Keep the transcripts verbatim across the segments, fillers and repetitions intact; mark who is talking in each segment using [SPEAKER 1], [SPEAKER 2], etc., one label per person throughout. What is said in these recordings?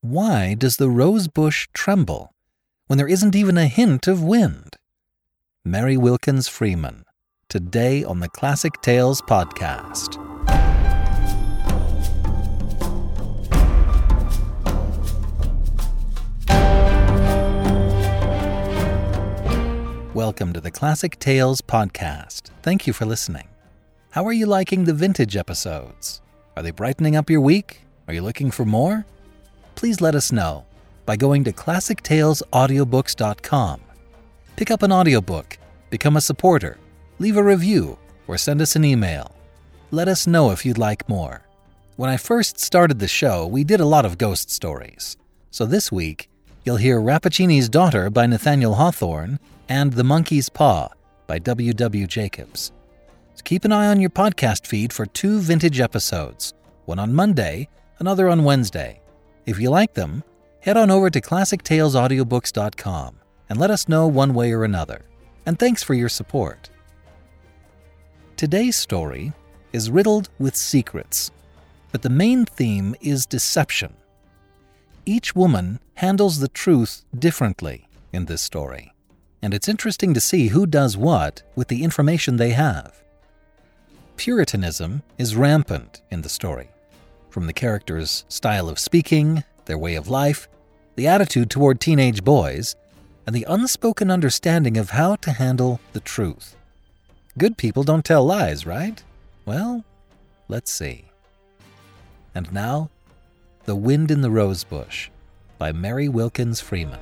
[SPEAKER 1] Why does the rose bush tremble when there isn't even a hint of wind? Mary Wilkins Freeman, today on the Classic Tales podcast. Welcome to the Classic Tales podcast. Thank you for listening. How are you liking the vintage episodes? Are they brightening up your week? Are you looking for more? Please let us know by going to classic tales audiobooks dot com. Pick up an audiobook, become a supporter, leave a review, or send us an email. Let us know if you'd like more. When I first started the show, we did a lot of ghost stories. So this week, you'll hear Rappaccini's Daughter by Nathaniel Hawthorne and The Monkey's Paw by W W Jacobs. So keep an eye on your podcast feed for two vintage episodes, one on Monday, another on Wednesday. If you like them, head on over to classic tales audiobooks dot com and let us know one way or another. And thanks for your support. Today's story is riddled with secrets, but the main theme is deception. Each woman handles the truth differently in this story, and it's interesting to see who does what with the information they have. Puritanism is rampant in the story. From the characters' style of speaking, their way of life, the attitude toward teenage boys, and the unspoken understanding of how to handle the truth. Good people don't tell lies, right? Well, let's see. And now, The Wind in the Rosebush by Mary Wilkins Freeman.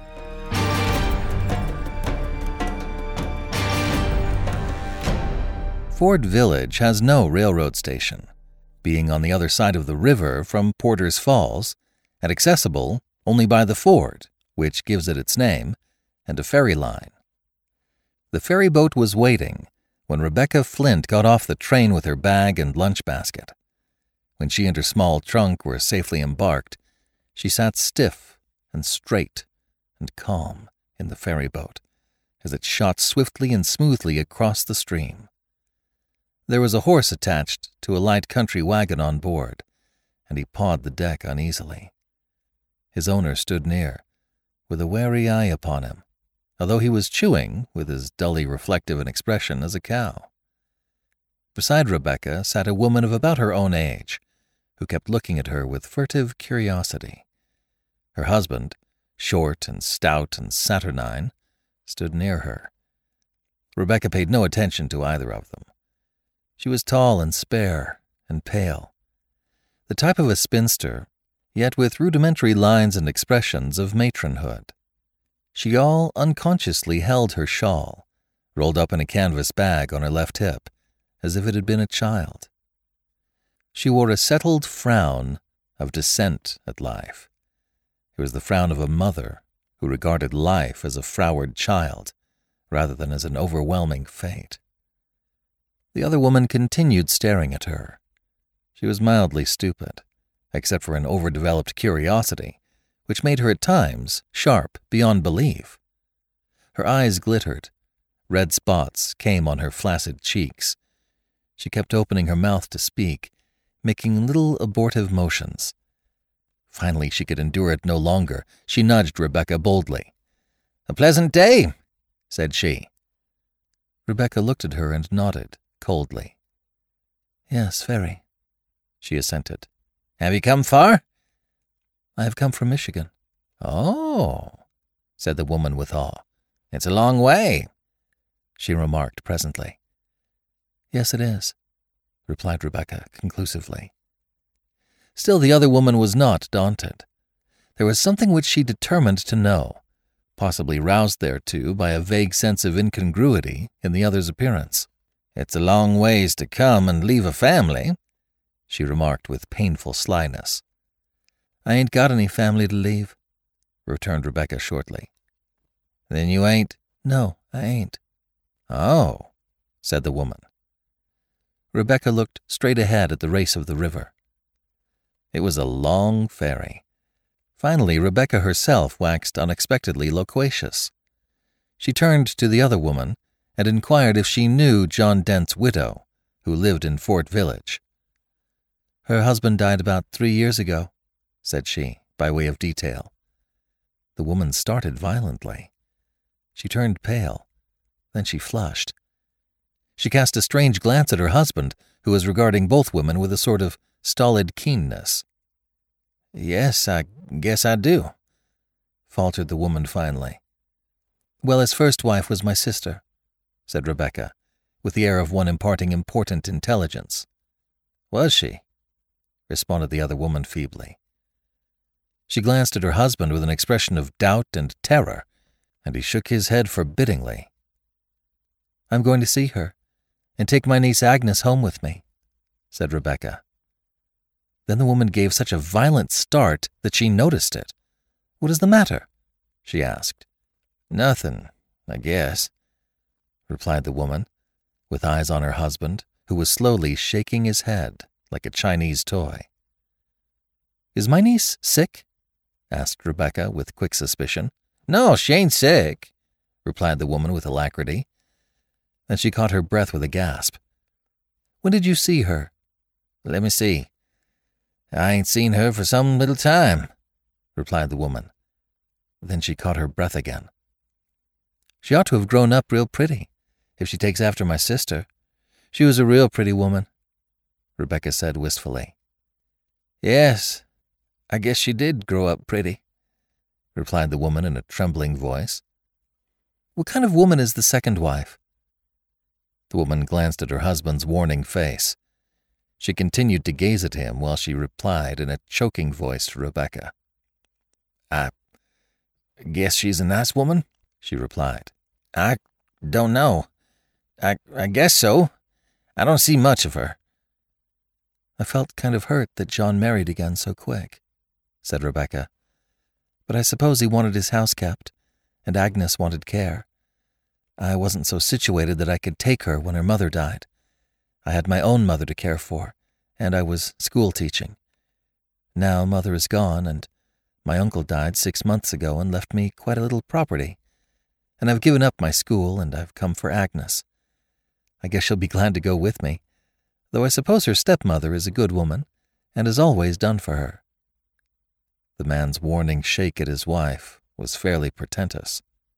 [SPEAKER 1] Fort Village has no railroad station, being on the other side of the river from Porter's Falls, and accessible only by the ford, which gives it its name, and a ferry line. The ferry boat was waiting when Rebecca Flint got off the train with her bag and lunch basket. When she and her small trunk were safely embarked, she sat stiff and straight and calm in the ferry boat as it shot swiftly and smoothly across the stream. There was a horse attached to a light country wagon on board, and he pawed the deck uneasily. His owner stood near, with a wary eye upon him, although he was chewing with as dully reflective an expression as a cow. Beside Rebecca sat a woman of about her own age, who kept looking at her with furtive curiosity. Her husband, short and stout and saturnine, stood near her. Rebecca paid no attention to either of them. She was tall and spare and pale, the type of a spinster, yet with rudimentary lines and expressions of matronhood. She all unconsciously held her shawl, rolled up in a canvas bag on her left hip, as if it had been a child. She wore a settled frown of dissent at life. It was the frown of a mother who regarded life as a froward child, rather than as an overwhelming fate. The other woman continued staring at her. She was mildly stupid, except for an overdeveloped curiosity, which made her at times sharp beyond belief. Her eyes glittered. Red spots came on her flaccid cheeks. She kept opening her mouth to speak, making little abortive motions. Finally, she could endure it no longer. She nudged Rebecca boldly. "A pleasant day," said she. Rebecca looked at her and nodded coldly. "Yes, very," she assented. "Have you come far?" "I have come from Michigan." "Oh," said the woman with awe. "It's a long way," she remarked presently. "Yes, it is," replied Rebecca conclusively. Still, the other woman was not daunted. There was something which she determined to know, possibly roused thereto by a vague sense of incongruity in the other's appearance. "It's a long ways to come and leave a family," she remarked with painful slyness. "I ain't got any family to leave," returned Rebecca shortly. "Then you ain't—" "No, I ain't." "Oh," said the woman. Rebecca looked straight ahead at the race of the river. It was a long ferry. Finally, Rebecca herself waxed unexpectedly loquacious. She turned to the other woman and inquired if she knew John Dent's widow, who lived in Fort Village. "Her husband died about three years ago," said she, by way of detail. The woman started violently. She turned pale. Then she flushed. She cast a strange glance at her husband, who was regarding both women with a sort of stolid keenness. "Yes, I guess I do," faltered the woman finally. "Well, his first wife was my sister," said Rebecca, with the air of one imparting important intelligence. "Was she?" responded the other woman feebly. She glanced at her husband with an expression of doubt and terror, and he shook his head forbiddingly. "I'm going to see her, and take my niece Agnes home with me," said Rebecca. Then the woman gave such a violent start that she noticed it. "What is the matter?" she asked. "Nothing, I guess," replied the woman, with eyes on her husband, who was slowly shaking his head like a Chinese toy. "Is my niece sick?" asked Rebecca with quick suspicion. "No, she ain't sick," replied the woman with alacrity. Then she caught her breath with a gasp. "When did you see her?" "Let me see. I ain't seen her for some little time," replied the woman. Then she caught her breath again. "She ought to have grown up real pretty, if she takes after my sister. She was a real pretty woman," Rebecca said wistfully. "Yes, I guess she did grow up pretty," replied the woman in a trembling voice. "What kind of woman is the second wife?" The woman glanced at her husband's warning face. She continued to gaze at him while she replied in a choking voice to Rebecca. "I guess she's a nice woman," she replied. "I don't know. I, I guess so. I don't see much of her." "I felt kind of hurt that John married again so quick," said Rebecca. "But I suppose he wanted his house kept, and Agnes wanted care. I wasn't so situated that I could take her when her mother died. I had my own mother to care for, and I was school teaching. Now mother is gone, and my uncle died six months ago and left me quite a little property. And I've given up my school, and I've come for Agnes. I guess she'll be glad to go with me, though I suppose her stepmother is a good woman, and has always done for her." The man's warning shake at his wife was fairly portentous.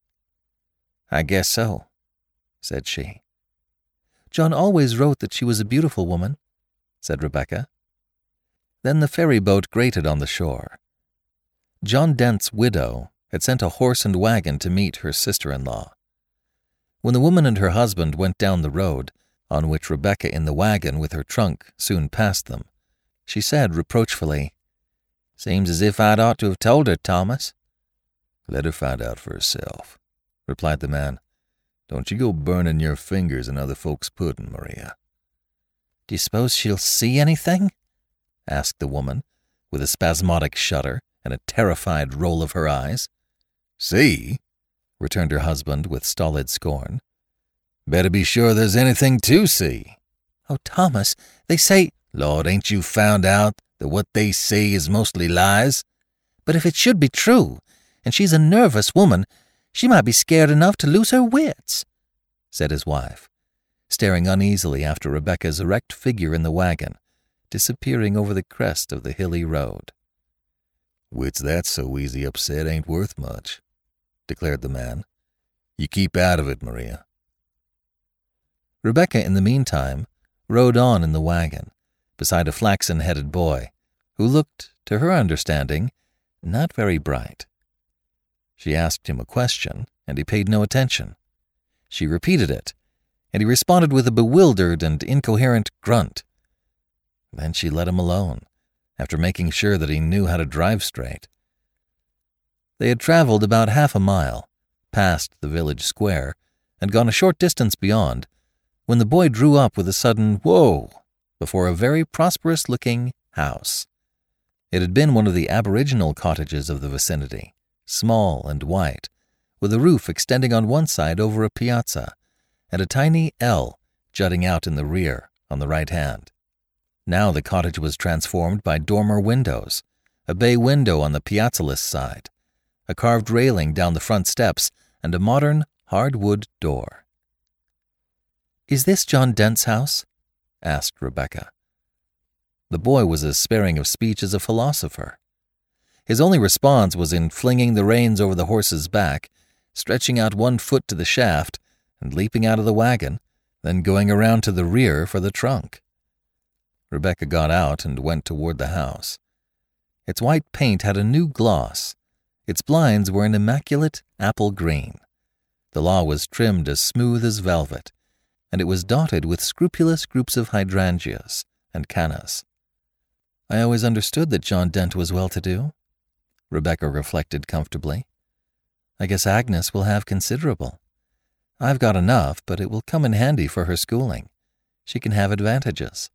[SPEAKER 1] "I guess so," said she. "John always wrote that she was a beautiful woman," said Rebecca. Then the ferry boat grated on the shore. John Dent's widow had sent a horse and wagon to meet her sister-in-law. When the woman and her husband went down the road, on which Rebecca in the wagon with her trunk soon passed them, she said reproachfully, "Seems as if I'd ought to have told her, Thomas." "Let her find out for herself," replied the man. "Don't you go burning your fingers in other folks' pudding, Maria." "Do you suppose she'll see anything?" asked the woman, with a spasmodic shudder and a terrified roll of her eyes. "See?" returned her husband with stolid scorn. "Better be sure there's anything to see." "Oh, Thomas, they say—" "Lord, ain't you found out that what they say is mostly lies?" "But if it should be true, and she's a nervous woman, she might be scared enough to lose her wits," said his wife, staring uneasily after Rebecca's erect figure in the wagon, disappearing over the crest of the hilly road. "Wits that's so easy upset ain't worth much," declared the man. "You keep out of it, Maria." Rebecca, in the meantime, rode on in the wagon, beside a flaxen-headed boy, who looked, to her understanding, not very bright. She asked him a question, and he paid no attention. She repeated it, and he responded with a bewildered and incoherent grunt. Then she let him alone, after making sure that he knew how to drive straight. They had traveled about half a mile, past the village square, and gone a short distance beyond, when the boy drew up with a sudden whoa before a very prosperous-looking house. It had been one of the aboriginal cottages of the vicinity, small and white, with a roof extending on one side over a piazza, and a tiny L jutting out in the rear on the right hand. Now the cottage was transformed by dormer windows, a bay window on the piazzaless side, a carved railing down the front steps, and a modern hardwood door. "Is this John Dent's house?" asked Rebecca. The boy was as sparing of speech as a philosopher. His only response was in flinging the reins over the horse's back, stretching out one foot to the shaft, and leaping out of the wagon, then going around to the rear for the trunk. Rebecca got out and went toward the house. Its white paint had a new gloss. Its blinds were an immaculate apple green. The lawn was trimmed as smooth as velvet, and it was dotted with scrupulous groups of hydrangeas and cannas. I always understood that John Dent was well-to-do, Rebecca reflected comfortably. I guess Agnes will have considerable. I've got enough, but it will come in handy for her schooling. She can have advantages.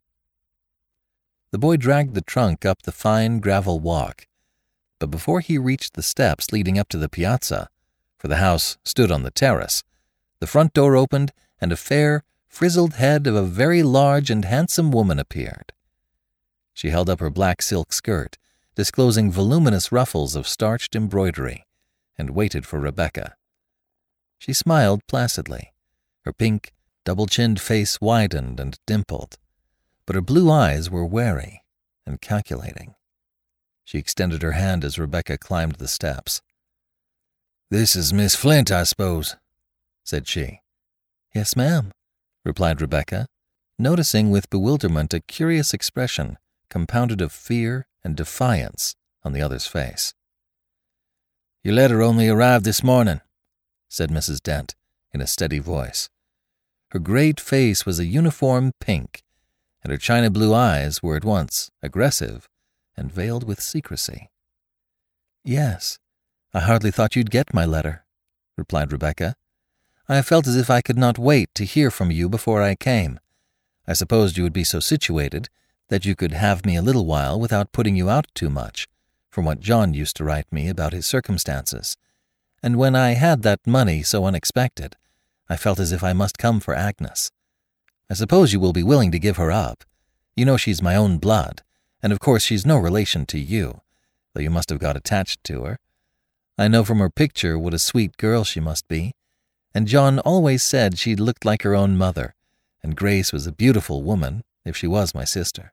[SPEAKER 1] The boy dragged the trunk up the fine gravel walk, but before he reached the steps leading up to the piazza, for the house stood on the terrace, the front door opened and a fair, frizzled head of a very large and handsome woman appeared. She held up her black silk skirt, disclosing voluminous ruffles of starched embroidery, and waited for Rebecca. She smiled placidly. Her pink, double-chinned face widened and dimpled, but her blue eyes were wary and calculating. She extended her hand as Rebecca climbed the steps. "This is Miss Flint, I suppose," said she. "Yes, ma'am," replied Rebecca, noticing with bewilderment a curious expression compounded of fear and defiance on the other's face. "Your letter only arrived this morning," said Missus Dent in a steady voice. Her great face was a uniform pink, and her china blue eyes were at once aggressive and veiled with secrecy. "Yes, I hardly thought you'd get my letter," replied Rebecca. "I felt as if I could not wait to hear from you before I came. I supposed you would be so situated that you could have me a little while without putting you out too much, from what John used to write me about his circumstances. And when I had that money so unexpected, I felt as if I must come for Agnes. I suppose you will be willing to give her up. You know she's my own blood, and of course she's no relation to you, though you must have got attached to her. I know from her picture what a sweet girl she must be, and John always said she looked like her own mother, and Grace was a beautiful woman if she was my sister."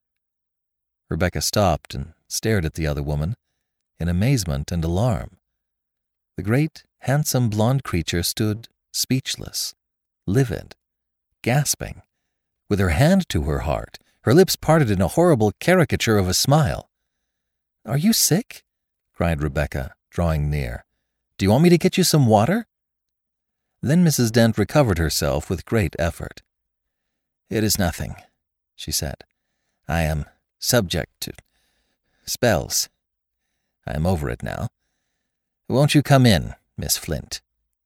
[SPEAKER 1] Rebecca stopped and stared at the other woman in amazement and alarm. The great, handsome blonde creature stood speechless, livid, gasping, with her hand to her heart, her lips parted in a horrible caricature of a smile. "Are you sick?" cried Rebecca, drawing near. "Do you want me to get you some water?" Then Missus Dent recovered herself with great effort. "It is nothing," she said. "I am subject to spells. I am over it now. Won't you come in, Miss Flint?"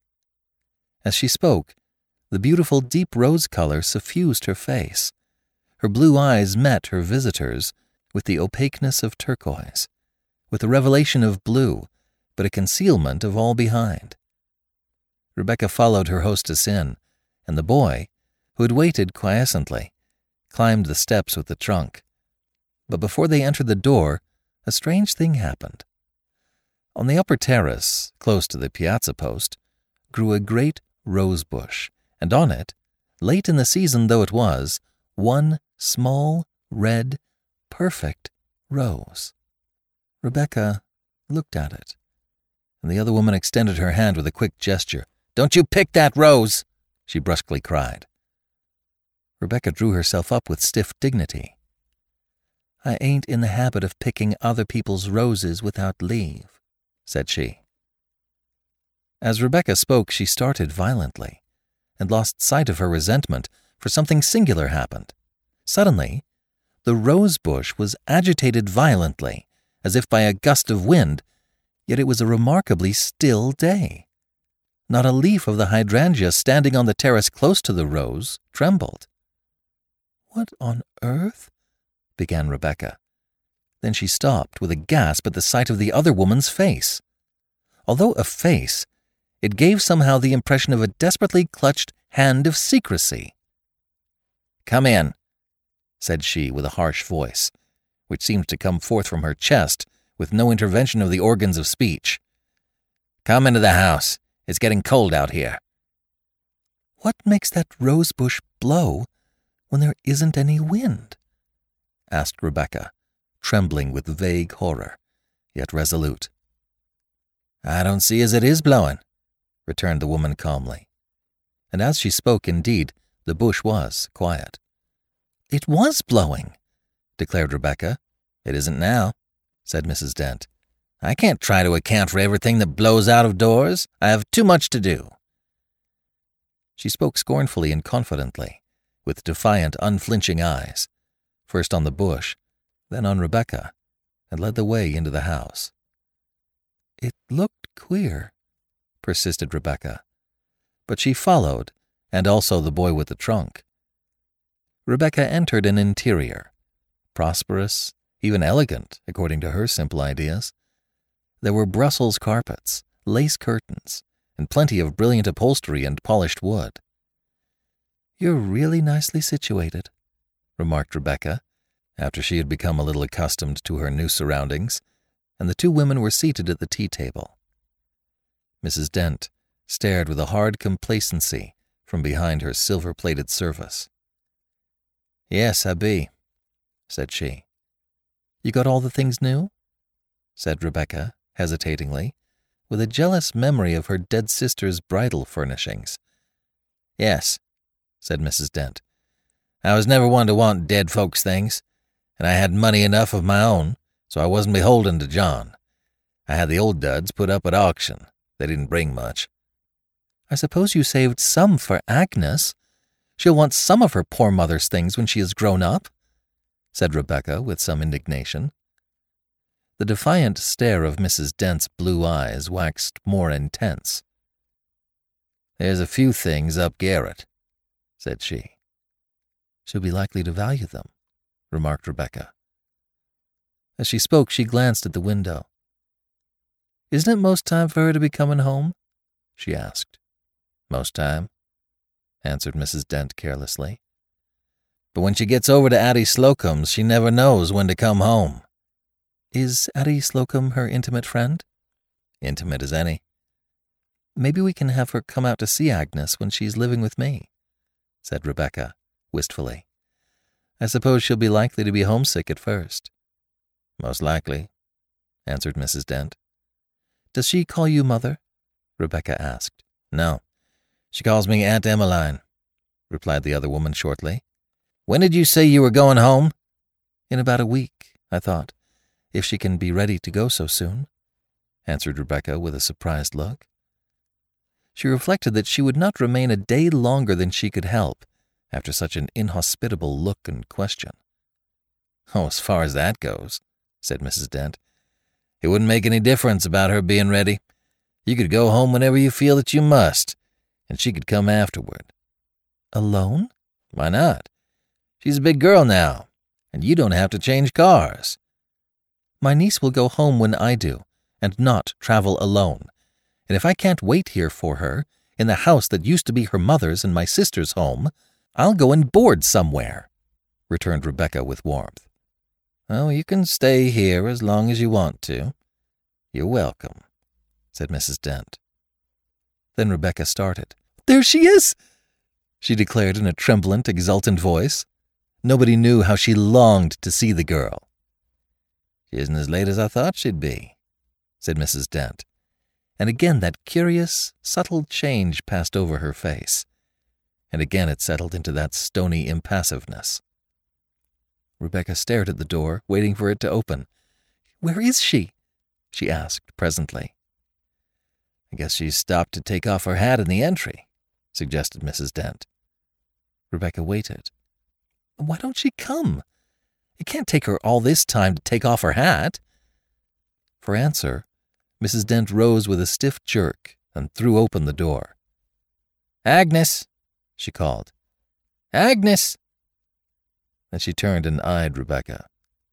[SPEAKER 1] As she spoke, the beautiful deep rose color suffused her face. Her blue eyes met her visitor's with the opaqueness of turquoise, with a revelation of blue, but a concealment of all behind. Rebecca followed her hostess in, and the boy, who had waited quiescently, climbed the steps with the trunk. But before they entered the door, a strange thing happened. On the upper terrace, close to the piazza post, grew a great rose bush, and on it, late in the season though it was, one small, red, perfect rose. Rebecca looked at it, and the other woman extended her hand with a quick gesture. "Don't you pick that rose!" she brusquely cried. Rebecca drew herself up with stiff dignity. "I ain't in the habit of picking other people's roses without leave," said she. As Rebecca spoke, she started violently, and lost sight of her resentment, for something singular happened. Suddenly, the rose bush was agitated violently, as if by a gust of wind, yet it was a remarkably still day. Not a leaf of the hydrangea standing on the terrace close to the rose trembled. "What on earth?" began Rebecca. Then she stopped with a gasp at the sight of the other woman's face. Although a face, it gave somehow the impression of a desperately clutched hand of secrecy. "Come in," said she with a harsh voice, which seemed to come forth from her chest with no intervention of the organs of speech. "Come into the house. It's getting cold out here." "What makes that rose bush blow when there isn't any wind?" asked Rebecca, trembling with vague horror, yet resolute. "I don't see as it is blowing," returned the woman calmly. And as she spoke, indeed, the bush was quiet. "It was blowing," declared Rebecca. "It isn't now," said Missus Dent. "I can't try to account for everything that blows out of doors. I have too much to do." She spoke scornfully and confidently, with defiant, unflinching eyes, first on the bush, then on Rebecca, and led the way into the house. "It looked queer," persisted Rebecca, but she followed, and also the boy with the trunk. Rebecca entered an interior, prosperous, even elegant, according to her simple ideas. There were Brussels carpets, lace curtains, and plenty of brilliant upholstery and polished wood. "You're really nicely situated," remarked Rebecca, after she had become a little accustomed to her new surroundings, and the two women were seated at the tea table. Missus Dent stared with a hard complacency from behind her silver-plated service. "Yes, I be," said she. "You got all the things new?" said Rebecca, hesitatingly, with a jealous memory of her dead sister's bridal furnishings. "Yes," said Missus Dent. "I was never one to want dead folks' things, and I had money enough of my own, so I wasn't beholden to John. I had the old duds put up at auction. They didn't bring much." "I suppose you saved some for Agnes. She'll want some of her poor mother's things when she is grown up," said Rebecca with some indignation. The defiant stare of Missus Dent's blue eyes waxed more intense. "There's a few things up garret," said she. "She'll be likely to value them," remarked Rebecca. As she spoke, she glanced at the window. "Isn't it most time for her to be coming home?" she asked. "Most time," answered Missus Dent carelessly. "But when she gets over to Addie Slocum's, she never knows when to come home." "Is Addie Slocum her intimate friend?" "Intimate as any." "Maybe we can have her come out to see Agnes when she's living with me," said Rebecca, wistfully. "I suppose she'll be likely to be homesick at first." "Most likely," answered Missus Dent. "Does she call you Mother?" Rebecca asked. "No, she calls me Aunt Emmeline," replied the other woman shortly. "When did you say you were going home?" "In about a week, I thought, if she can be ready to go so soon," answered Rebecca with a surprised look. She reflected that she would not remain a day longer than she could help after such an inhospitable look and question. "Oh, as far as that goes," said Missus Dent, "it wouldn't make any difference about her being ready. You could go home whenever you feel that you must, and she could come afterward." "Alone?" "Why not? She's a big girl now, and you don't have to change cars." "My niece will go home when I do, and not travel alone. And if I can't wait here for her, in the house that used to be her mother's and my sister's home, I'll go and board somewhere," returned Rebecca with warmth. "Oh, you can stay here as long as you want to. You're welcome," said Missus Dent. Then Rebecca started. "There she is!" she declared in a tremblant, exultant voice. Nobody knew how she longed to see the girl. "She isn't as late as I thought she'd be," said Missus Dent, and again that curious, subtle change passed over her face, and again it settled into that stony impassiveness. Rebecca stared at the door, waiting for it to open. "Where is she?" she asked presently. "I guess she's stopped to take off her hat in the entry," suggested Missus Dent. Rebecca waited. "Why don't she come? It can't take her all this time to take off her hat." For answer, Missus Dent rose with a stiff jerk and threw open the door. "Agnes," she called. "Agnes!" Then she turned and eyed Rebecca.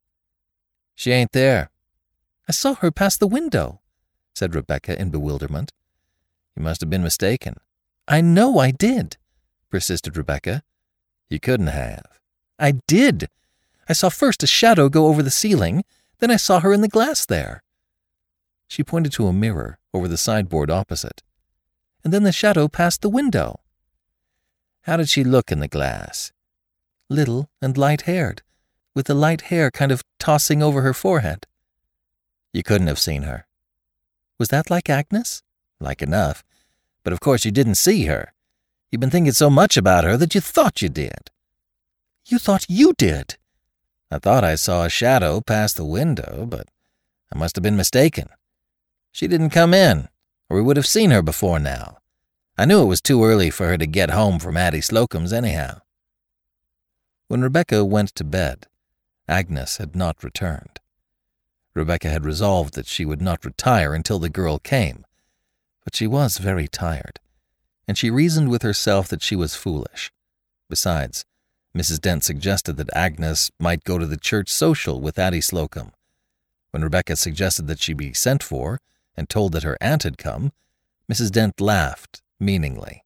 [SPEAKER 1] "She ain't there." "I saw her pass the window," said Rebecca in bewilderment. "You must have been mistaken." "I know I did," persisted Rebecca. "You couldn't have." "I did. I saw first a shadow go over the ceiling, then I saw her in the glass there." She pointed to a mirror over the sideboard opposite. "And then the shadow passed the window." "How did she look in the glass?" "Little and light-haired, with the light hair kind of tossing over her forehead." You couldn't have seen her. Was that like Agnes? Like enough. But of course you didn't see her. You've been thinking so much about her that you thought you did. You thought you did? I thought I saw a shadow pass the window, but I must have been mistaken. She didn't come in, or we would have seen her before now. I knew it was too early for her to get home from Addie Slocum's anyhow. When Rebecca went to bed, Agnes had not returned. Rebecca had resolved that she would not retire until the girl came, but she was very tired, and she reasoned with herself that she was foolish. Besides, Missus Dent suggested that Agnes might go to the church social with Addie Slocum. When Rebecca suggested that she be sent for and told that her aunt had come, Missus Dent laughed meaningly.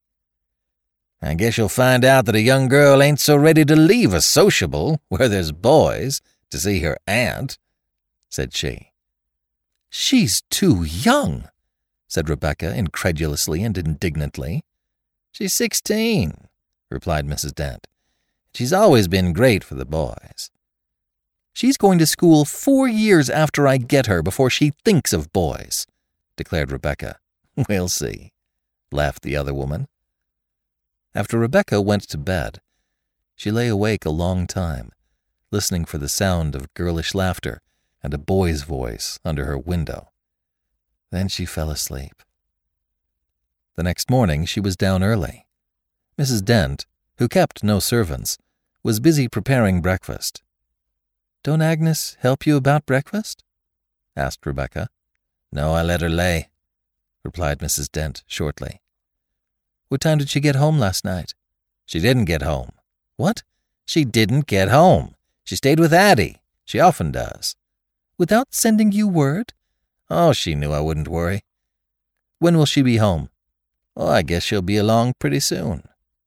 [SPEAKER 1] I guess you'll find out that a young girl ain't so ready to leave a sociable where there's boys to see her aunt, said she. She's too young, said Rebecca incredulously and indignantly. She's sixteen, replied Missus Dent. She's always been great for the boys. She's going to school four years after I get her before she thinks of boys, declared Rebecca. We'll see, laughed the other woman. After Rebecca went to bed, she lay awake a long time, listening for the sound of girlish laughter and a boy's voice under her window. Then she fell asleep. The next morning she was down early. Missus Dent, who kept no servants, was busy preparing breakfast. Don't Agnes help you about breakfast? Asked Rebecca. No, I let her lay, replied Missus Dent shortly. What time did she get home last night? She didn't get home. What? She didn't get home. She stayed with Addie. She often does. Without sending you word? Oh, she knew I wouldn't worry. When will she be home? Oh, I guess she'll be along pretty soon.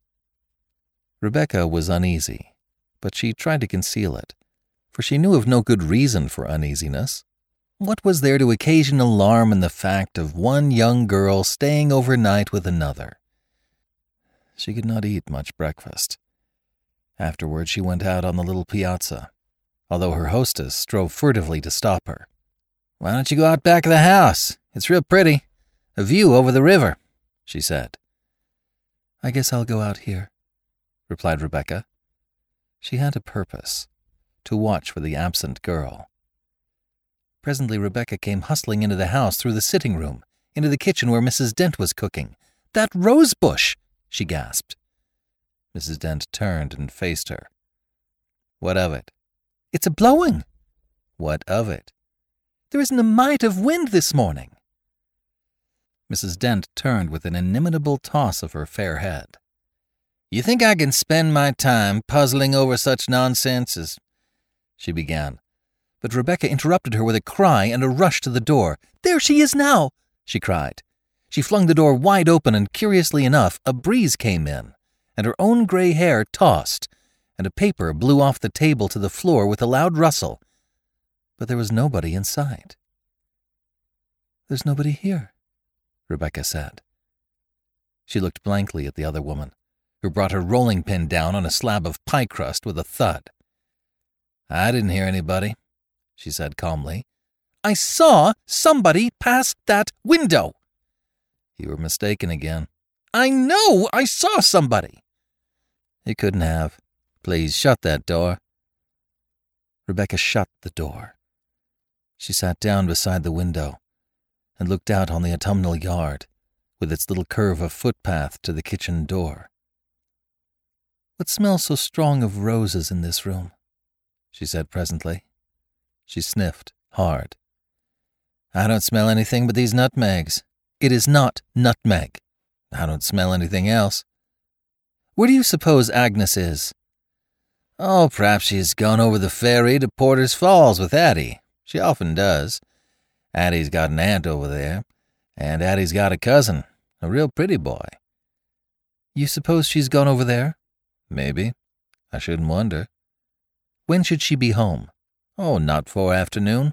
[SPEAKER 1] Rebecca was uneasy, but she tried to conceal it, for she knew of no good reason for uneasiness. What was there to occasion alarm in the fact of one young girl staying overnight with another? She could not eat much breakfast. Afterward she went out on the little piazza, although her hostess strove furtively to stop her. Why don't you go out back of the house? It's real pretty. A view over the river, she said. I guess I'll go out here, replied Rebecca. She had a purpose, to watch for the absent girl. Presently Rebecca came hustling into the house through the sitting room, into the kitchen where Missus Dent was cooking. That rose bush, she gasped. Missus Dent turned and faced her. What of it? It's a-blowing. What of it? There isn't a mite of wind this morning. Missus Dent turned with an inimitable toss of her fair head. You think I can spend my time puzzling over such nonsense as... she began. But Rebecca interrupted her with a cry and a rush to the door. There she is now, she cried. She flung the door wide open, and curiously enough, a breeze came in, and her own gray hair tossed, and a paper blew off the table to the floor with a loud rustle. But there was nobody in sight. There's nobody here, Rebecca said. She looked blankly at the other woman, who brought her rolling pin down on a slab of pie crust with a thud. I didn't hear anybody, she said calmly. I saw somebody pass that window. You were mistaken again. I know I saw somebody. You couldn't have. Please shut that door. Rebecca shut the door. She sat down beside the window and looked out on the autumnal yard with its little curve of footpath to the kitchen door. What smells so strong of roses in this room? She said presently. She sniffed hard. I don't smell anything but these nutmegs. It is not nutmeg. I don't smell anything else. Where do you suppose Agnes is? Oh, perhaps she's gone over the ferry to Porter's Falls with Addie. She often does. Addie's got an aunt over there, and Addie's got a cousin, a real pretty boy. You suppose she's gone over there? Maybe. I shouldn't wonder. When should she be home? Oh, not before afternoon.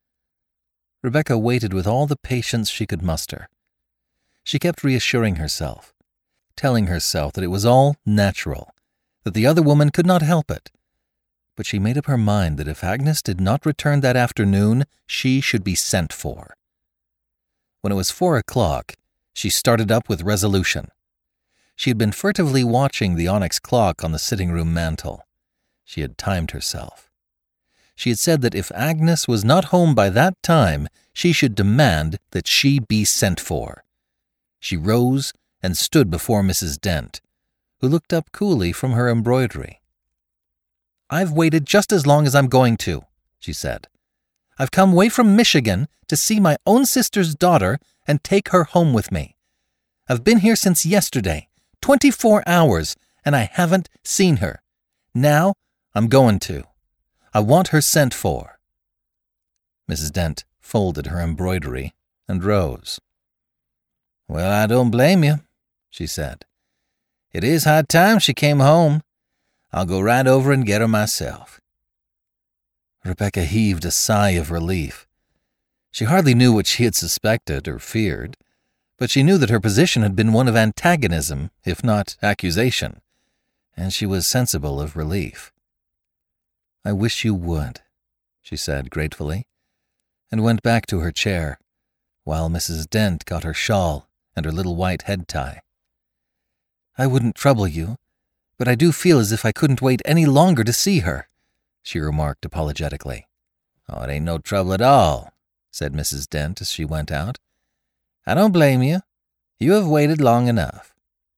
[SPEAKER 1] Rebecca waited with all the patience she could muster. She kept reassuring herself, telling herself that it was all natural, that the other woman could not help it. but she made up her mind that if Agnes did not return that afternoon, she should be sent for. When it was four o'clock, she started up with resolution. She had been furtively watching the onyx clock on the sitting-room mantel. She had timed herself. She had said that if Agnes was not home by that time, she should demand that she be sent for. She rose and stood before Missus Dent, who looked up coolly from her embroidery. "I've waited just as long as I'm going to," she said. "I've come away from Michigan to see my own sister's daughter and take her home with me. I've been here since yesterday, twenty-four hours, and I haven't seen her. Now I'm going to. I want her sent for." Missus Dent folded her embroidery and rose. "Well, I don't blame you," she said. "It is high time she came home. I'll go right over and get her myself." Rebecca heaved a sigh of relief. She hardly knew what she had suspected or feared, but she knew that her position had been one of antagonism, if not accusation, and she was sensible of relief. "I wish you would," she said gratefully, and went back to her chair, while Missus Dent got her shawl and her little white head tie. "I wouldn't trouble you, but I do feel as if I couldn't wait any longer to see her," she remarked apologetically. "Oh, it ain't no trouble at all," said Missus Dent as she went out. "I don't blame you. You have waited long enough."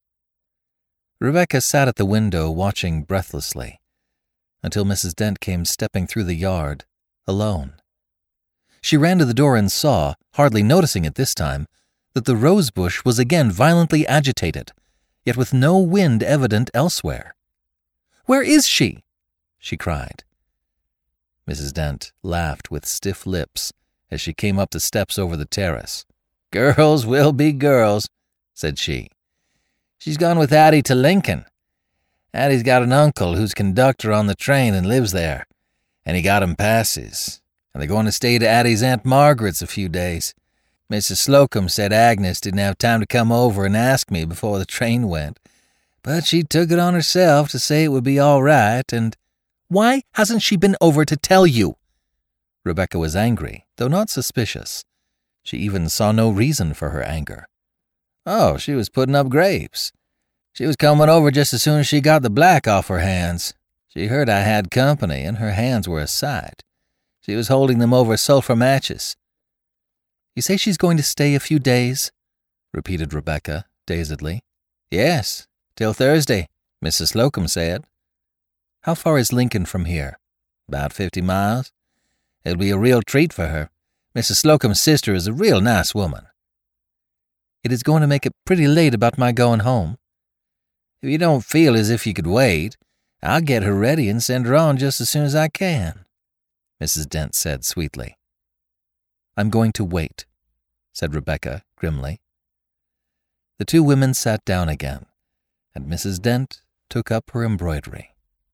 [SPEAKER 1] Rebecca sat at the window watching breathlessly until Missus Dent came stepping through the yard, alone. She ran to the door and saw, hardly noticing it this time, that the rose bush was again violently agitated, yet with no wind evident elsewhere. "Where is she?" she cried. Missus Dent laughed with stiff lips as she came up the steps over the terrace. "Girls will be girls," said she. "She's gone with Addie to Lincoln. Addie's got an uncle who's conductor on the train and lives there, and he got him passes, and they're going to stay to Addie's Aunt Margaret's a few days. Missus Slocum said Agnes didn't have time to come over and ask me before the train went, but she took it on herself to say it would be all right, and—" "Why hasn't she been over to tell you?" Rebecca was angry, though not suspicious. She even saw no reason for her anger. "Oh, she was putting up grapes. She was coming over just as soon as she got the black off her hands. She heard I had company, and her hands were a sight. She was holding them over sulphur matches." "You say she's going to stay a few days?" repeated Rebecca, dazedly. "Yes, till Thursday, Missus Slocum said." "How far is Lincoln from here?" "About fifty miles. It'll be a real treat for her. Missus Slocum's sister is a real nice woman." "It is going to make it pretty late about my going home." "If you don't feel as if you could wait, I'll get her ready and send her on just as soon as I can," Missus Dent said sweetly. "I'm going to wait," said Rebecca grimly. The two women sat down again, and Missus Dent took up her embroidery.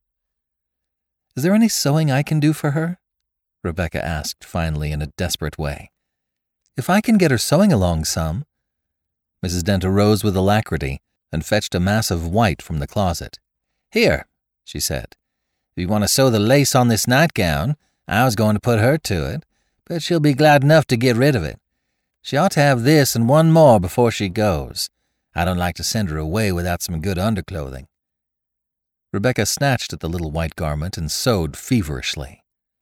[SPEAKER 1] "Is there any sewing I can do for her?" Rebecca asked finally in a desperate way. "If I can get her sewing along some—" Missus Dent arose with alacrity and fetched a mass of white from the closet. "Here," she said. "If you want to sew the lace on this nightgown, I was going to put her to it, but she'll be glad enough to get rid of it. She ought to have this and one more before she goes. I don't like to send her away without some good underclothing." Rebecca snatched at the little white garment and sewed feverishly.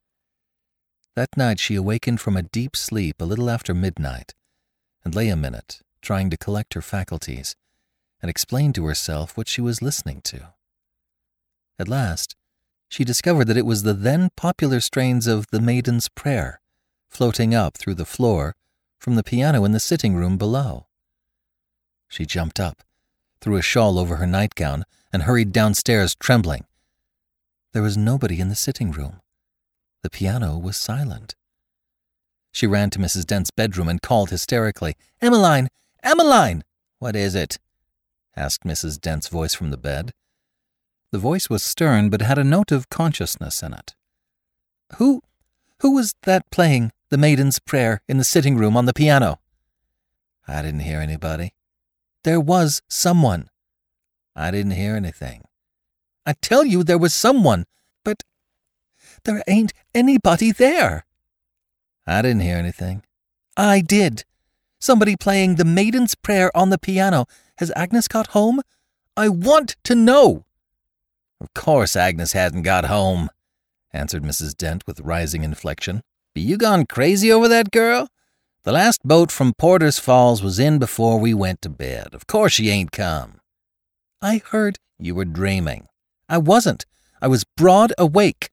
[SPEAKER 1] That night she awakened from a deep sleep a little after midnight and lay a minute, trying to collect her faculties and explain to herself what she was listening to. At last, she discovered that it was the then popular strains of The Maiden's Prayer floating up through the floor from the piano in the sitting-room below. She jumped up, threw a shawl over her nightgown, and hurried downstairs trembling. There was nobody in the sitting-room. The piano was silent. She ran to Missus Dent's bedroom and called hysterically, "Emmeline! Emmeline!" "What is it?" asked Missus Dent's voice from the bed. The voice was stern, but had a note of consciousness in it. Who, who was that playing The Maiden's Prayer in the sitting-room on the piano?" "I didn't hear anybody." "There was someone."
[SPEAKER 2] "I didn't hear anything."
[SPEAKER 1] "I tell you there was someone, but
[SPEAKER 2] There ain't anybody there."
[SPEAKER 1] "I didn't hear anything."
[SPEAKER 2] "I did. Somebody playing the Maiden's Prayer on the piano. Has Agnes got home? I want to know."
[SPEAKER 1] "Of course Agnes hadn't got home," answered Missus Dent with rising inflection. "Be you gone crazy over that girl? The last boat from Porter's Falls was in before we went to bed. Of course she ain't come."
[SPEAKER 2] "I heard—"
[SPEAKER 1] "You were dreaming."
[SPEAKER 2] "I wasn't. I was broad awake."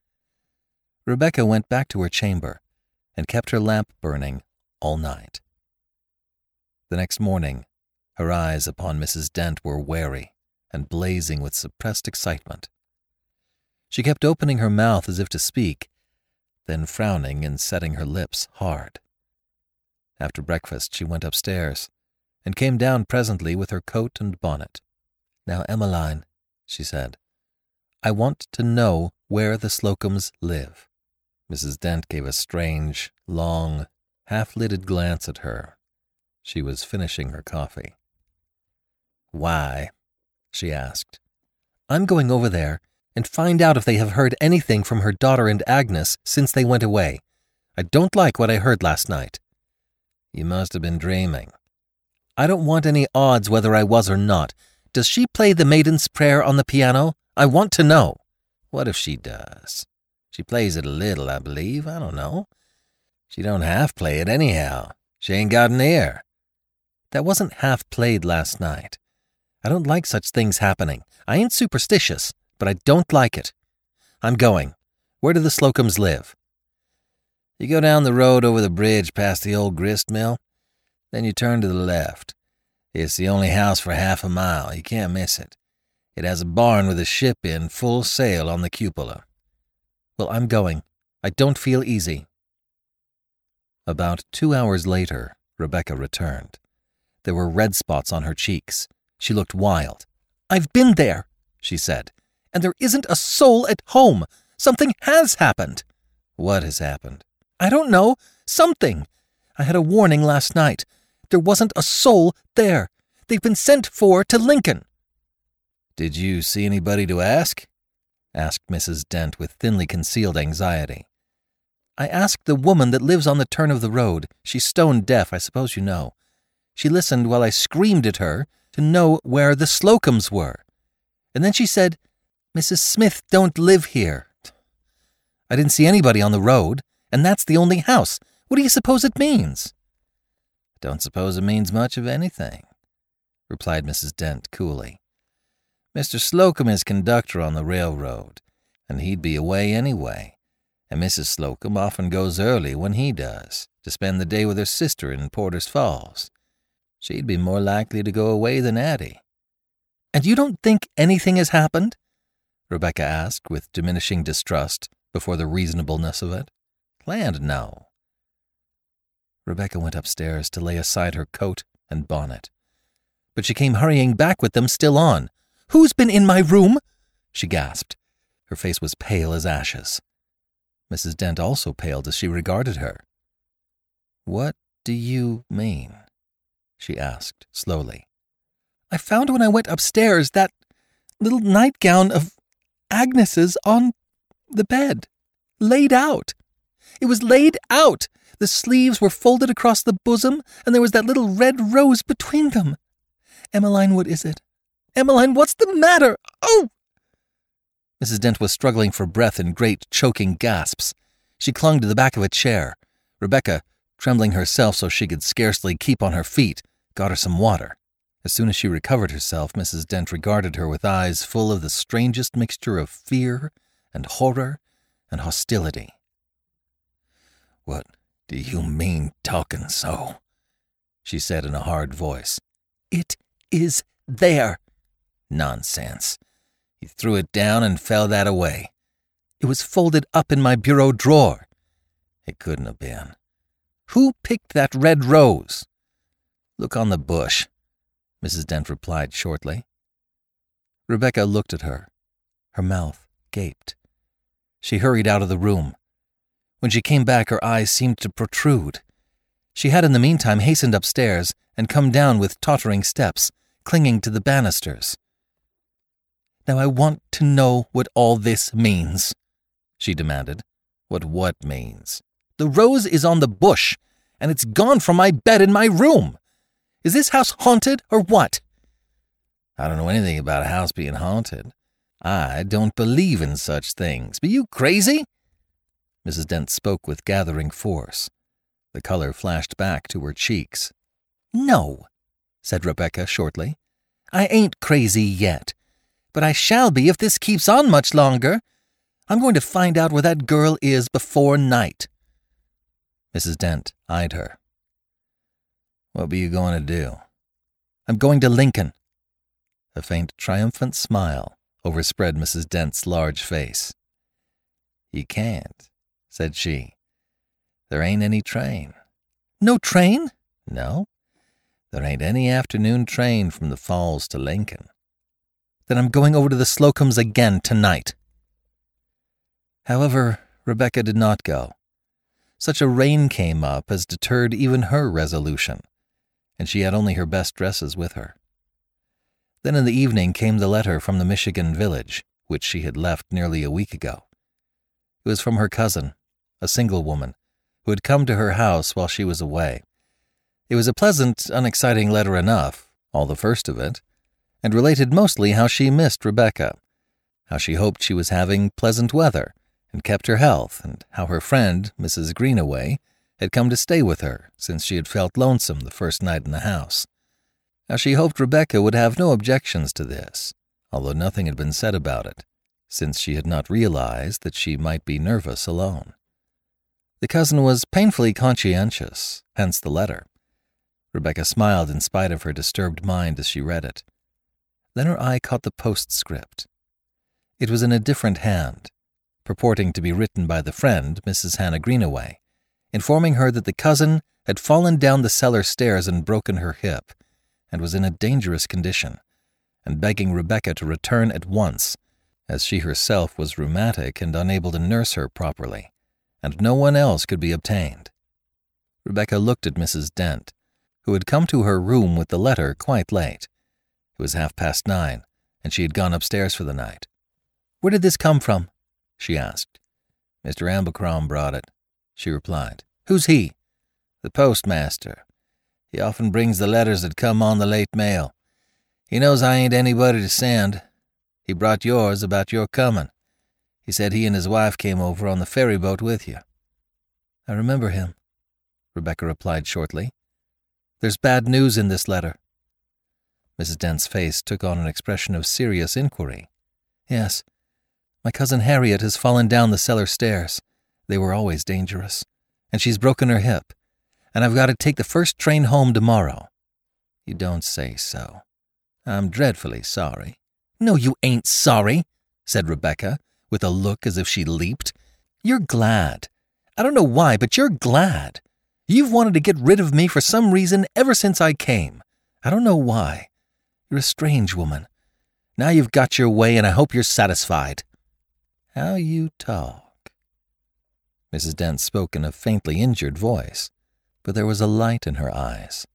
[SPEAKER 1] Rebecca went back to her chamber and kept her lamp burning all night. The next morning, her eyes upon Missus Dent were wary and blazing with suppressed excitement. She kept opening her mouth as if to speak, then frowning and setting her lips hard. After breakfast, she went upstairs and came down presently with her coat and bonnet. "Now, Emmeline," she said, "I want to know where the Slocums live." Missus Dent gave a strange, long, half-lidded glance at her. She was finishing her coffee. "Why?" she asked.
[SPEAKER 2] "I'm going over there and find out if they have heard anything from her daughter and Agnes since they went away. I don't like what I heard last night."
[SPEAKER 1] "You must have been dreaming."
[SPEAKER 2] "I don't want any odds whether I was or not. Does she play the Maiden's Prayer on the piano? I want to know."
[SPEAKER 1] "What if she does? She plays it a little, I believe. I don't know. She don't half play it anyhow. She ain't got an ear."
[SPEAKER 2] "That wasn't half played last night. I don't like such things happening. I ain't superstitious, but I don't like it. I'm going. Where do the Slocums live?"
[SPEAKER 1] "You go down the road over the bridge past the old grist mill. Then you turn to the left. It's the only house for half a mile. You can't miss it. It has a barn with a ship in full sail on the cupola."
[SPEAKER 2] "Well, I'm going. I don't feel easy."
[SPEAKER 1] About two hours later, Rebecca returned. There were red spots on her cheeks. She looked wild.
[SPEAKER 2] "I've been there," she said, "and there isn't a soul at home. Something has happened."
[SPEAKER 1] "What has happened?"
[SPEAKER 2] "I don't know. Something. I had a warning last night. There wasn't a soul there. They've been sent for to Lincoln."
[SPEAKER 1] "Did you see anybody to ask?" asked Missus Dent with thinly concealed anxiety.
[SPEAKER 2] "I asked the woman that lives on the turn of the road. She's stone deaf, I suppose you know. She listened while I screamed at her to know where the Slocums were. And then she said, 'Missus Smith don't live here.' I didn't see anybody on the road, and that's the only house. What do you suppose it means?"
[SPEAKER 1] "I don't suppose it means much of anything," replied Missus Dent coolly. "Mister Slocum is conductor on the railroad, and he'd be away anyway, and Missus Slocum often goes early when he does, to spend the day with her sister in Porter's Falls. She'd be more likely to go away than Addie."
[SPEAKER 2] "And you don't think anything has happened?" Rebecca asked with diminishing distrust before the reasonableness of it.
[SPEAKER 1] "Land, no."
[SPEAKER 2] Rebecca went upstairs to lay aside her coat and bonnet, but she came hurrying back with them still on. "Who's been in my room?" she gasped. Her face was pale as ashes. Missus Dent also paled as she regarded her.
[SPEAKER 1] "What do you mean?" she asked slowly.
[SPEAKER 2] "I found when I went upstairs that little nightgown of Agnes's on the bed, laid out. It was laid out. The sleeves were folded across the bosom, and there was that little red rose between them. Emmeline, what is it? Emmeline, what's the matter? Oh!" Missus Dent was struggling for breath in great choking gasps. She clung to the back of a chair. Rebecca, trembling herself so she could scarcely keep on her feet, got her some water. As soon as she recovered herself, Missus Dent regarded her with eyes full of the strangest mixture of fear and horror and hostility.
[SPEAKER 1] "What do you mean talking so?" she said in a hard voice.
[SPEAKER 2] "It is there."
[SPEAKER 1] "Nonsense. You threw it down and fell that away."
[SPEAKER 2] "It was folded up in my bureau drawer."
[SPEAKER 1] "It couldn't have been."
[SPEAKER 2] "Who picked that red rose?"
[SPEAKER 1] "Look on the bush," Missus Dent replied shortly.
[SPEAKER 2] Rebecca looked at her. Her mouth gaped. She hurried out of the room. When she came back, her eyes seemed to protrude. She had in the meantime hastened upstairs and come down with tottering steps, clinging to the banisters. "Now I want to know what all this means,"
[SPEAKER 1] she demanded. What what means?
[SPEAKER 2] The rose is on the bush, and it's gone from my bed in my room. Is this house haunted or what?
[SPEAKER 1] I don't know anything about a house being haunted. I don't believe in such things. Be you crazy?
[SPEAKER 2] Missus Dent spoke with gathering force. The color flashed back to her cheeks. No, said Rebecca shortly. I ain't crazy yet, but I shall be if this keeps on much longer. I'm going to find out where that girl is before night.
[SPEAKER 1] Missus Dent eyed her. What be you going to do?
[SPEAKER 2] I'm going to Lincoln.
[SPEAKER 1] A faint, triumphant smile overspread Missus Dent's large face. You can't, said she. There ain't any train.
[SPEAKER 2] No train?
[SPEAKER 1] No. There ain't any afternoon train from the Falls to Lincoln.
[SPEAKER 2] Then I'm going over to the Slocums again tonight.
[SPEAKER 1] However, Rebecca did not go. Such a rain came up as deterred even her resolution, and she had only her best dresses with her. Then in the evening came the letter from the Michigan village, which she had left nearly a week ago. It was from her cousin, a single woman, who had come to her house while she was away. It was a pleasant, unexciting letter enough, all the first of it, and related mostly how she missed Rebecca, how she hoped she was having pleasant weather and kept her health, and how her friend, Missus Greenaway, had come to stay with her since she had felt lonesome the first night in the house. How she hoped Rebecca would have no objections to this, although nothing had been said about it, since she had not realized that she might be nervous alone. The cousin was painfully conscientious, hence the letter. Rebecca smiled in spite of her disturbed mind as she read it. Then her eye caught the postscript. It was in a different hand, purporting to be written by the friend, Missus Hannah Greenaway, informing her that the cousin had fallen down the cellar stairs and broken her hip, and was in a dangerous condition, and begging Rebecca to return at once, as she herself was rheumatic and unable to nurse her properly, and no one else could be obtained. Rebecca looked at Missus Dent, who had come to her room with the letter quite late. It was half past nine, and she had gone upstairs for the night.
[SPEAKER 2] Where did this come from? She asked.
[SPEAKER 1] Mister Amblecrom brought it, she replied.
[SPEAKER 2] Who's he?
[SPEAKER 1] The postmaster. He often brings the letters that come on the late mail. He knows I ain't anybody to send. He brought yours about your coming. He said he and his wife came over on the ferry boat with you.
[SPEAKER 2] I remember him, Rebecca replied shortly. There's bad news in this letter.
[SPEAKER 1] Missus Dent's face took on an expression of serious inquiry.
[SPEAKER 2] Yes, my cousin Harriet has fallen down the cellar stairs. They were always dangerous. And she's broken her hip. And I've got to take the first train home tomorrow.
[SPEAKER 1] You don't say so. I'm dreadfully sorry.
[SPEAKER 2] No, you ain't sorry, said Rebecca, with a look as if she leaped. You're glad. I don't know why, but you're glad. You've wanted to get rid of me for some reason ever since I came. I don't know why. You're a strange woman. Now you've got your way, and I hope you're satisfied.
[SPEAKER 1] How you talk. Missus Dent spoke in a faintly injured voice, but there was a light in her eyes.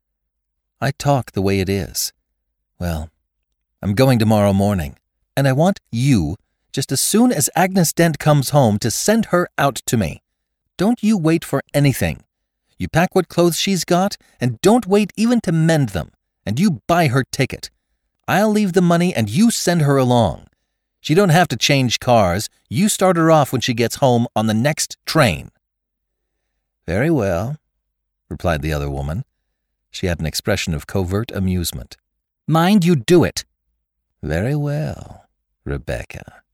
[SPEAKER 2] I talk the way it is. Well, I'm going tomorrow morning, and I want you, just as soon as Agnes Dent comes home, to send her out to me. Don't you wait for anything. You pack what clothes she's got, and don't wait even to mend them, and you buy her ticket. I'll leave the money, and you send her along. She don't have to change cars. You start her off when she gets home on the next train.
[SPEAKER 1] Very well, replied the other woman. She had an expression of covert amusement.
[SPEAKER 2] Mind you do it.
[SPEAKER 1] Very well, Rebecca.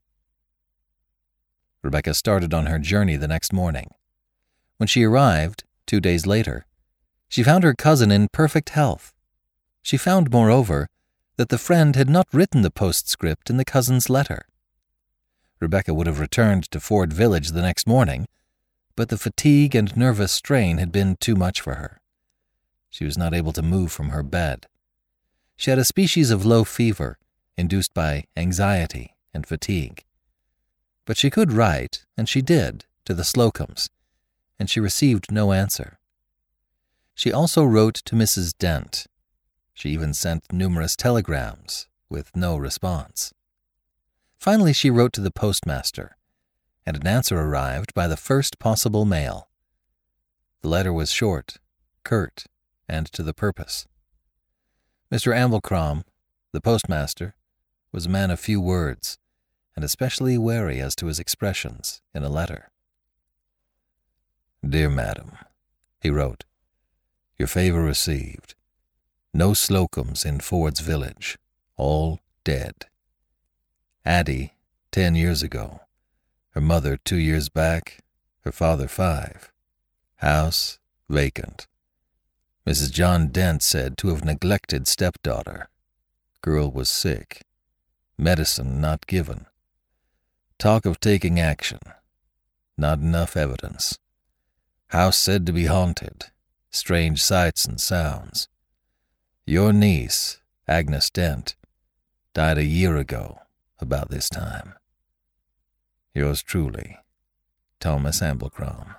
[SPEAKER 1] Rebecca started on her journey the next morning. When she arrived, two days later, she found her cousin in perfect health. She found, moreover, that the friend had not written the postscript in the cousin's letter. Rebecca would have returned to Ford Village the next morning, but the fatigue and nervous strain had been too much for her. She was not able to move from her bed. She had a species of low fever, induced by anxiety and fatigue. But she could write, and she did, to the Slocums, and she received no answer. She also wrote to Missus Dent. She even sent numerous telegrams, with no response. Finally she wrote to the postmaster, and an answer arrived by the first possible mail. The letter was short, curt, and to the purpose. Mister Amblecrom, the postmaster, was a man of few words, and especially wary as to his expressions in a letter. "Dear Madam," he wrote, "your favor received. No Slocums in Ford's village, all dead. Addie, ten years ago. Her mother two years back, her father five. House vacant. Missus John Dent said to have neglected stepdaughter. Girl was sick. Medicine not given. Talk of taking action. Not enough evidence. House said to be haunted. Strange sights and sounds. Your niece, Agnes Dent, died a year ago, about this time. Yours truly, Thomas Amblecrom."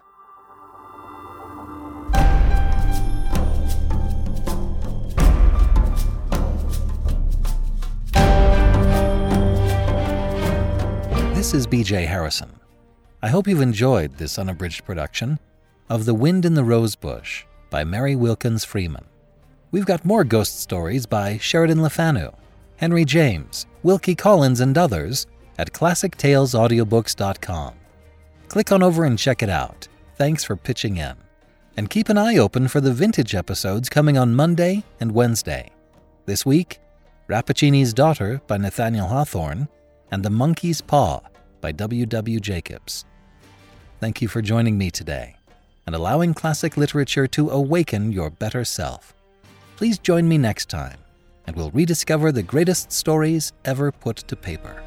[SPEAKER 1] This is B J Harrison. I hope you've enjoyed this unabridged production of The Wind in the Rosebush by Mary Wilkins Freeman. We've got more ghost stories by Sheridan Le Fanu, Henry James, Wilkie Collins, and others at classic tales audiobooks dot com. Click on over and check it out. Thanks for pitching in. And keep an eye open for the vintage episodes coming on Monday and Wednesday. This week, Rappaccini's Daughter by Nathaniel Hawthorne and The Monkey's Paw by W W Jacobs. Thank you for joining me today and allowing classic literature to awaken your better self. Please join me next time, and we'll rediscover the greatest stories ever put to paper.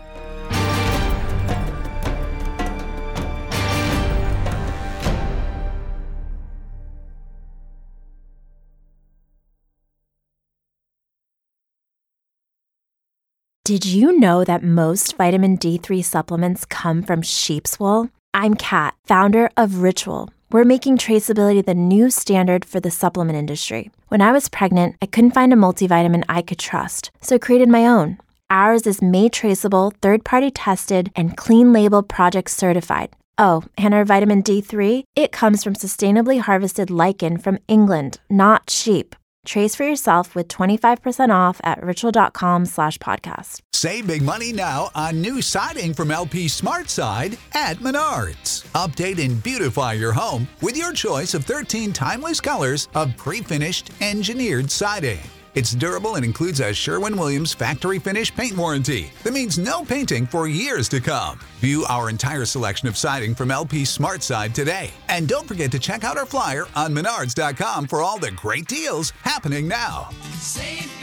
[SPEAKER 3] Did you know that most vitamin D three supplements come from sheep's wool? I'm Kat, founder of Ritual. We're making traceability the new standard for the supplement industry. When I was pregnant, I couldn't find a multivitamin I could trust, so I created my own. Ours is made traceable, third-party tested, and clean label project certified. Oh, and our vitamin D three? It comes from sustainably harvested lichen from England, not sheep. Trace for yourself with twenty-five percent off at ritual.com slash podcast.
[SPEAKER 4] Save big money now on new siding from L P SmartSide at Menards. Update and beautify your home with your choice of thirteen timeless colors of pre-finished engineered siding. It's durable and includes a Sherwin-Williams factory finish paint warranty that means no painting for years to come. View our entire selection of siding from L P SmartSide today. And don't forget to check out our flyer on menards dot com for all the great deals happening now.
[SPEAKER 5] Save